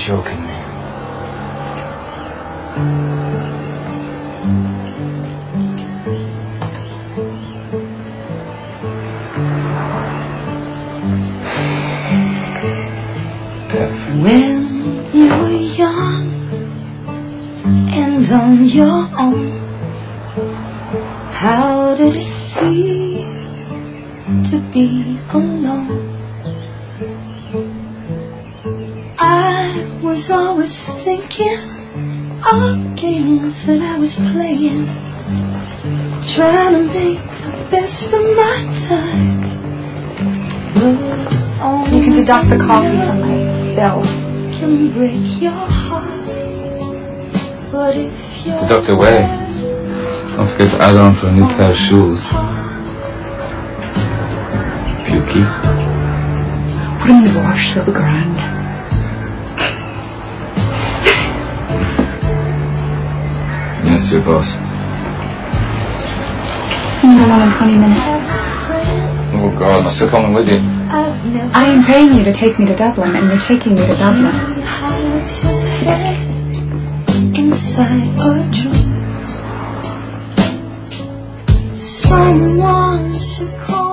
joking me. When you were young and on your own, how did it feel to be alone? I was always thinking of games that I was playing, trying to make the best of my time. You can deduct the coffee from my bill. Can break your heart, but if you're Deduct away. Don't forget to add on for a new pair of shoes. Pukey. Put them in the wash, they'll be grand. Yes, your boss. See you along in 20 minutes. Oh God, I'm still coming with you. I am paying you to take me to Dublin, and you're taking me to Dublin. Hides his head inside a dream. Someone should call.